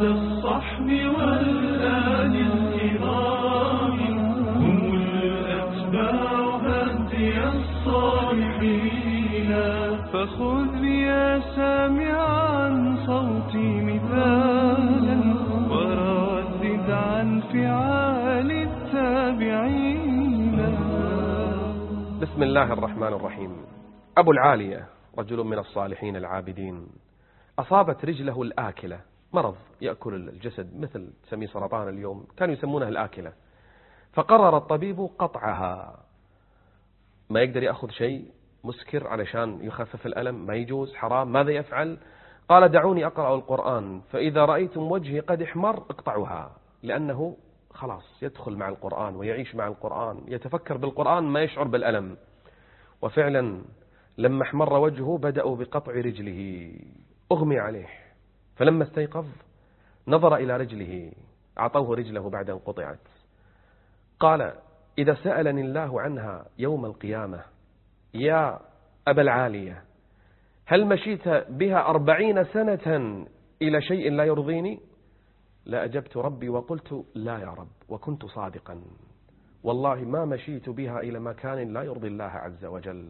وبعد الصحب والآل الكرام هم الأتباع هدي الصالحين. فخذ يا سامعا صوتي مثالا وردد عن فعال التابعين. بسم الله الرحمن الرحيم. أبو العالية رجل من الصالحين العابدين أصابت رجله الآكلة، مرض يأكل الجسد مثل تسميه سرطان اليوم، كانوا يسمونها الآكلة. فقرر الطبيب قطعها، ما يقدر يأخذ شيء مسكر علشان يخفف الألم، ما يجوز، حرام، ماذا يفعل؟ قال دعوني أقرأ القرآن فإذا رأيتم وجهي قد احمر اقطعوها، لأنه خلاص يدخل مع القرآن ويعيش مع القرآن، يتفكر بالقرآن ما يشعر بالألم. وفعلا لما احمر وجهه بدأوا بقطع رجله، أغمي عليه، فلما استيقظ نظر إلى رجله، أعطوه رجله بعد أن قطعت. قال إذا سألني الله عنها يوم القيامة يا أبا العالية هل مشيت بها 40 سنة إلى شيء لا يرضيني؟ لأجبت ربي وقلت لا يا رب، وكنت صادقا، والله ما مشيت بها إلى مكان لا يرضي الله عز وجل.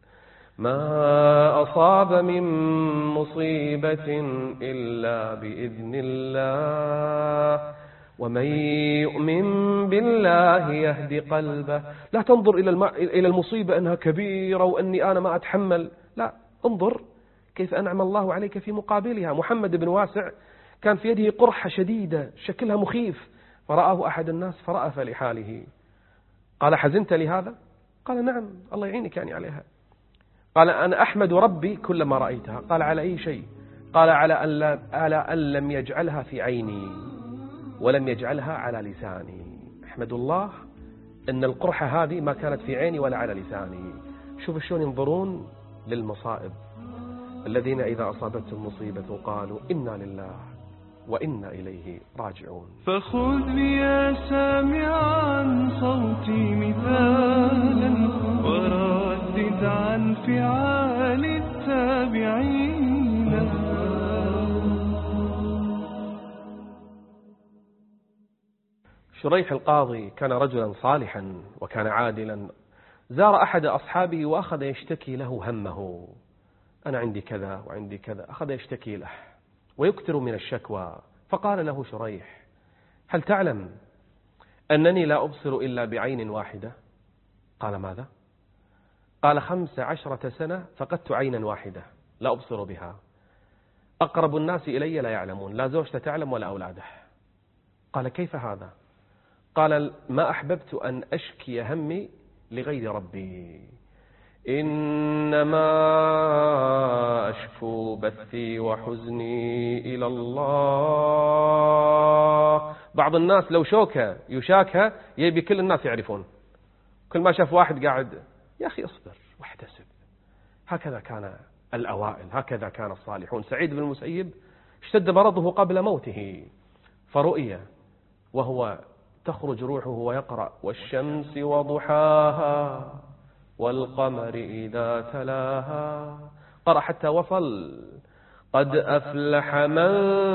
ما أصاب من مصيبة إلا بإذن الله، ومن يؤمن بالله يهدي قلبه. لا تنظر إلى المصيبة أنها كبيرة وأني أنا ما أتحمل، لا، انظر كيف أنعم الله عليك في مقابلها. محمد بن واسع كان في يده قرحة شديدة شكلها مخيف، فرآه أحد الناس فرأف لحاله، قال حزنت لهذا؟ قال نعم، الله يعينك يعني عليها. قال أنا أحمد ربي كلما رأيتها. قال على أي شيء؟ قال على أن لم يجعلها في عيني ولم يجعلها على لساني. أحمد الله أن القرحة هذه ما كانت في عيني ولا على لساني. شوف شلون ينظرون للمصائب، الذين إذا أصابتهم مصيبة قالوا إنا لله وإنا إليه راجعون. فخذ يا سامعا صوتي مثالا وردد عن فعال التابعين. شريح القاضي كان رجلا صالحا وكان عادلا، زار أحد أصحابه وأخذ يشتكي له همه، أنا عندي كذا وعندي كذا، أخذ يشتكي له ويكثر من الشكوى. فقال له شريح هل تعلم أنني لا أبصر إلا بعين واحدة؟ قال ماذا؟ قال 15 سنة فقدت عينا واحدة لا أبصر بها، أقرب الناس إلي لا يعلمون، لا زوجته تعلم ولا أولاده. قال كيف هذا؟ قال ما أحببت أن أشكي همي لغير ربي، إنما أشكو بثي وحزني إلى الله. بعض الناس لو شوكة يشاكها يبي كل الناس يعرفون، كل ما شاف واحد قاعد يا أخي اصبر واحتسب. هكذا كان الأوائل، هكذا كان الصالحون. سعيد بن المسيب اشتد مرضه قبل موته، فرؤية وهو تخرج روحه ويقرأ والشمس وضحاها والقمر إذا تلاها، قرأ حتى وصل قد أفلح من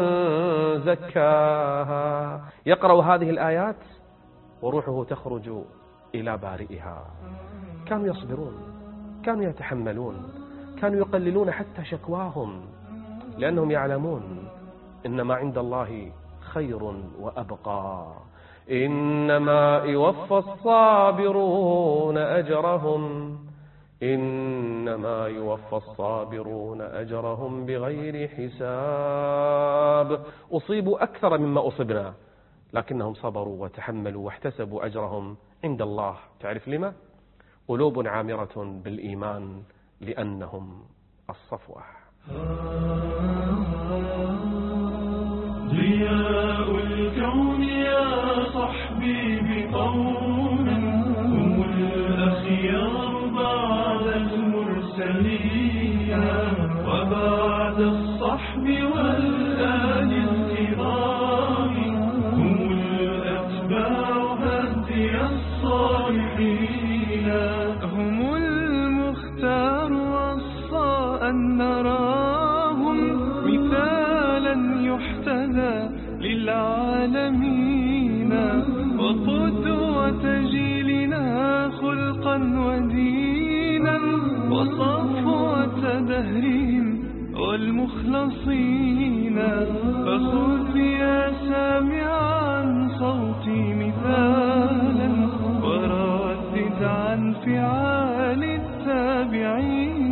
زكاها، يقرأ هذه الآيات وروحه تخرج إلى بارئها. كانوا يصبرون، كانوا يتحملون، كانوا يقللون حتى شكواهم، لأنهم يعلمون إن ما عند الله خير وأبقى، إنما يوفى الصابرون أجرهم، إنما يوفى الصابرون أجرهم بغير حساب. أصيبوا أكثر مما أصبنا لكنهم صبروا وتحملوا واحتسبوا أجرهم عند الله. تعرف لما؟ قلوب عامرة بالإيمان لأنهم الصفوة. ضياء الكون يا صحبي بقوم هم الأخيار بعد المرسلين، وبعد الصحب والآل الكرام هم الأتباع هدي الصالحين. هم المختار وصى أن نراهم مثالا يحتذى للعالمين وقدوة جيلنا خلقا ودينا وصفوة دهرهم والمخلصين. فخذ يا سامعا صوتي مثالا وردد عن فعال التابعين.